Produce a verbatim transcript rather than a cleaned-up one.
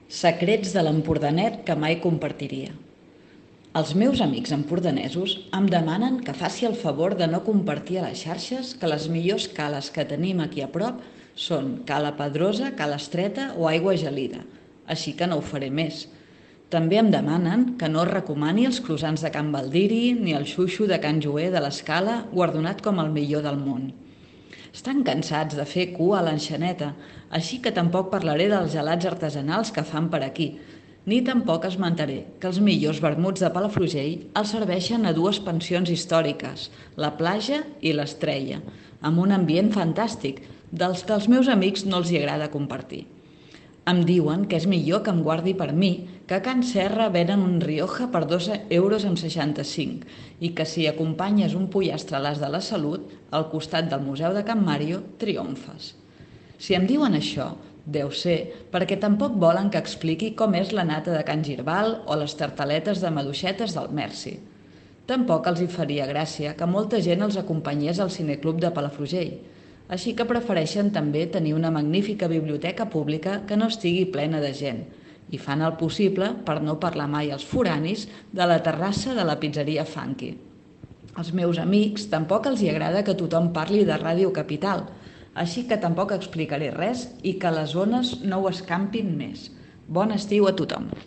Secrets de l'empordanet que mai compartiria. Els meus amics empordanesos em demanen que faci el favor de no compartir a les xarxes que les millors cales que tenim aquí a prop són Cala Pedrosa, Cala Estreta o Aigua Gelida, així que no ho faré més. També em demanen que no recomani els croissants de Can Baldiri ni el xuxo de Can Joer de l'Escala, guardonat com el millor del món. Estan cansats de fer cua a l'enxaneta, així que tampoc parlaré dels gelats artesanals que fan per aquí, ni tampoc esmentaré que els millors vermuts de Palafrugell els serveixen a dues pensions històriques, la Plaja i l'Estrella, amb un ambient fantàstic, dels que als meus amics no els hi agrada compartir. Em diuen que és millor que em guardi per mi, que a Can Serra venen un Rioja per dos euros amb seixanta-cinc i que si acompanyes un pollastre a l'As de la Salut, al costat del Museu de Can Mario, triomfes. Si em diuen això, deu ser perquè tampoc volen que expliqui com és la nata de Can Girbal o les tartaletes de maduixetes del Merci. Tampoc els hi faria gràcia que molta gent els acompanyés al Cineclub de Palafrugell, així que prefereixen també tenir una magnífica biblioteca pública que no estigui plena de gent, i fan el possible per no parlar mai als foranis de la terrassa de la pizzeria Funky. Als meus amics tampoc els hi agrada que tothom parli de Ràdio Capital, així que tampoc explicaré res i que les ones no ho escampin més. Bon estiu a tothom!